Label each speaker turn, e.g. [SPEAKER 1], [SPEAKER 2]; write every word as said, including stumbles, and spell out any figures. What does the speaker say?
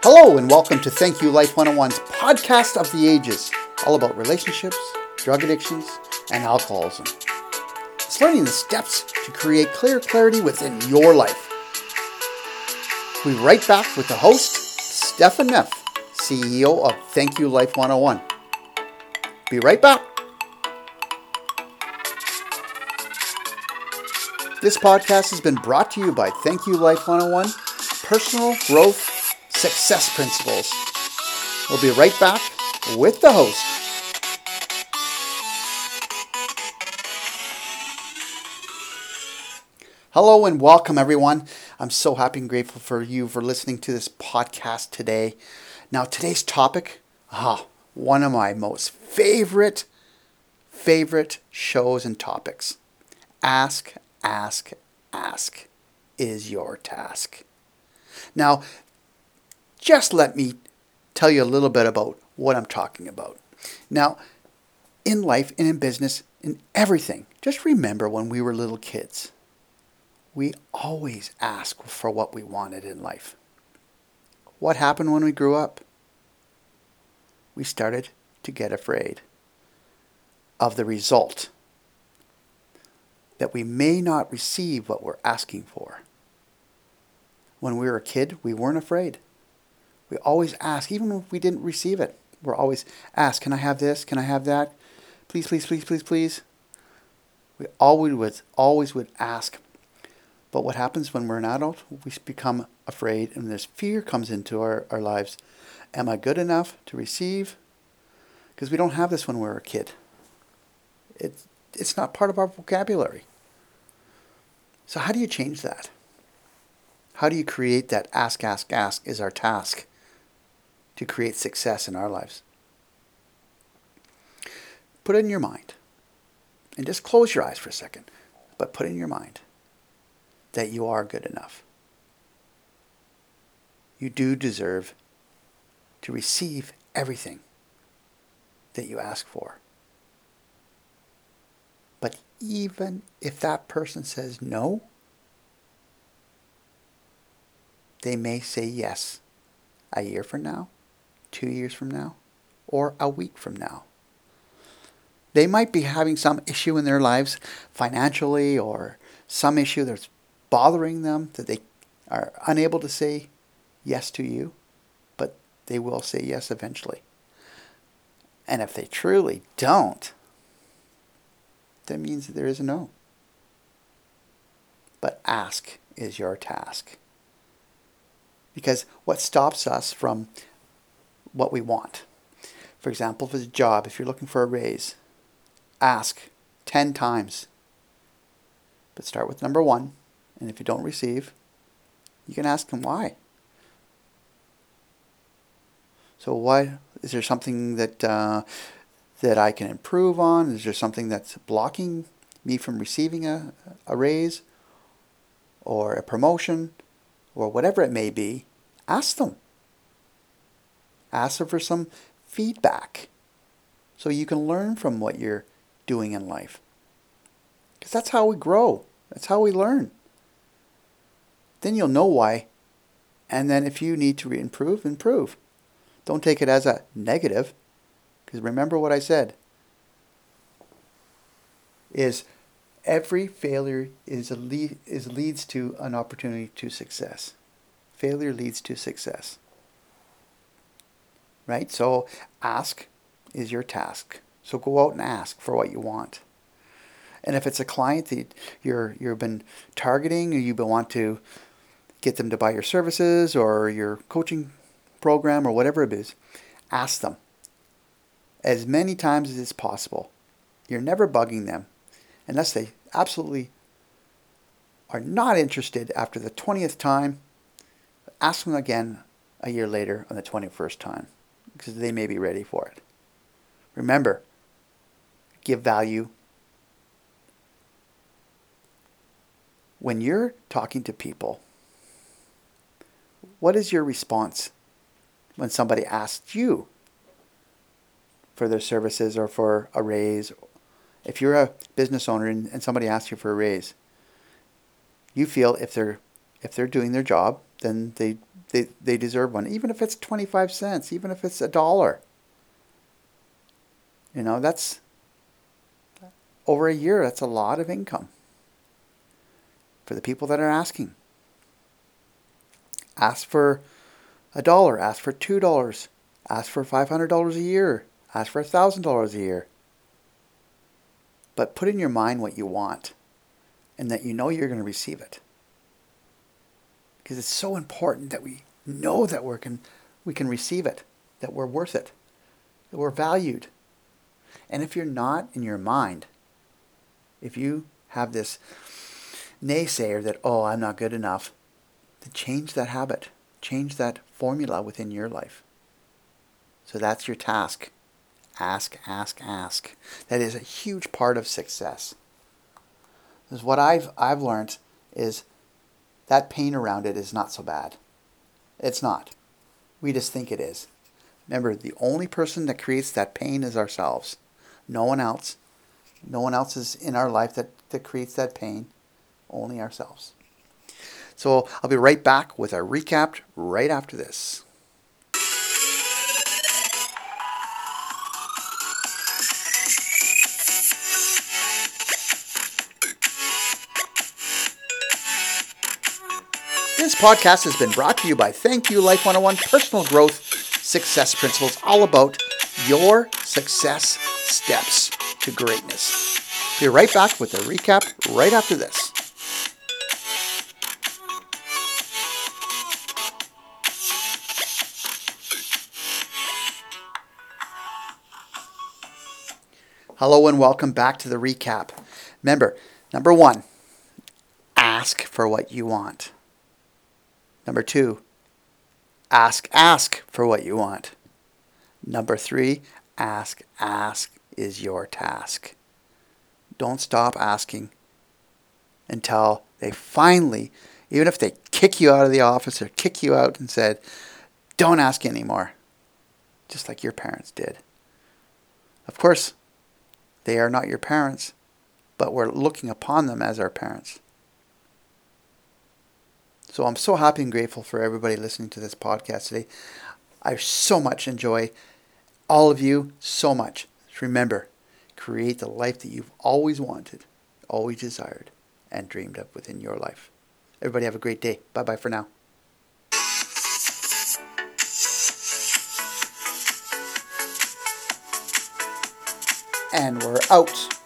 [SPEAKER 1] Hello and welcome to Thank You Life one oh one's podcast of the ages, all about relationships, drug addictions, and alcoholism. It's learning the steps to create clear clarity within your life. We'll be right back with the host, Stefan Neff, C E O of Thank You Life one oh one. Be right back. This podcast has been brought to you by Thank You Life one oh one, Personal Growth Success Principles. We'll be right back with the host. Hello and welcome, everyone. I'm so happy and grateful for you for listening to this podcast today. Now, today's topic, ah, one of my most favorite, favorite shows and topics. Ask, ask, ask is your task. Now, just let me tell you a little bit about what I'm talking about. Now, in life and in business, in everything, just remember when we were little kids, we always asked for what we wanted in life. What happened when we grew up? We started to get afraid of the result, that we may not receive what we're asking for. When we were a kid, we weren't afraid. We always ask, even if we didn't receive it. We're always ask, can I have this? Can I have that? Please, please, please, please, please. We always would, always would ask. But what happens when we're an adult? We become afraid and this fear comes into our, our lives. Am I good enough to receive? Because we don't have this when we're a kid. It's, it's not part of our vocabulary. So how do you change that? How do you create that ask, ask, ask is our task to create success in our lives? Put it in your mind. And just close your eyes for a second. But put in your mind that you are good enough. You do deserve to receive everything that you ask for. But even if that person says no, they may say yes a year from now, two years from now, or a week from now. They might be having some issue in their lives financially or some issue that's bothering them that they are unable to say yes to you, but they will say yes eventually. And if they truly don't, that means that there is a no. But ask is your task. Because what stops us from what we want? For example, if it's a job, if you're looking for a raise, ask ten times. But start with number one. And if you don't receive, you can ask them why. So why? Is there something that uh, that I can improve on? Is there something that's blocking me from receiving a, a raise or a promotion or whatever it may be? Ask them. Ask them for some feedback so you can learn from what you're doing in life. Because that's how we grow. That's how we learn. Then you'll know why. And then if you need to improve, improve. Don't take it as a negative. Because remember what I said. Is every failure is a lead, is leads to an opportunity to success. Failure leads to success. Right? So ask is your task. So go out and ask for what you want. And if it's a client that you're you've been targeting or you want to get them to buy your services or your coaching program or whatever it is, ask them as many times as it's possible. You're never bugging them unless they absolutely are not interested after the twentieth time. Ask them again a year later on the twenty-first time because they may be ready for it. Remember, give value. When you're talking to people, what is your response when somebody asks you for their services or for a raise? If you're a business owner and, and somebody asks you for a raise, you feel if they're if they're doing their job then they, they, they deserve one. Even if it's twenty-five cents, even if it's a dollar. You know, that's over a year, that's a lot of income for the people that are asking. Ask for a dollar, ask for two dollars, ask for five hundred dollars a year, ask for one thousand dollars a year. But put in your mind what you want and that you know you're going to receive it. Because it's so important that we know that we can, we can receive it, that we're worth it, that we're valued. And if you're not in your mind, if you have this naysayer that, oh, I'm not good enough, then change that habit. Change that formula within your life. So that's your task. Ask, ask, ask. That is a huge part of success. Because what I've I've learned is that pain around it is not so bad. It's not. We just think it is. Remember, the only person that creates that pain is ourselves. No one else. No one else is in our life that, that creates that pain. Only ourselves. So I'll be right back with a recap right after this. This podcast has been brought to you by Thank You Life one oh one Personal Growth Success Principles, all about your success steps to greatness. Be right back with a recap right after this. Hello and welcome back to the recap. Remember, number one, ask for what you want. Number two, ask, ask for what you want. Number three, ask, ask is your task. Don't stop asking until they finally, even if they kick you out of the office or kick you out and said, don't ask anymore, just like your parents did. Of course, they are not your parents, but we're looking upon them as our parents. So I'm so happy and grateful for everybody listening to this podcast today. I so much enjoy all of you so much. Remember, create the life that you've always wanted, always desired, and dreamed of within your life. Everybody have a great day. Bye-bye for now. And we're out.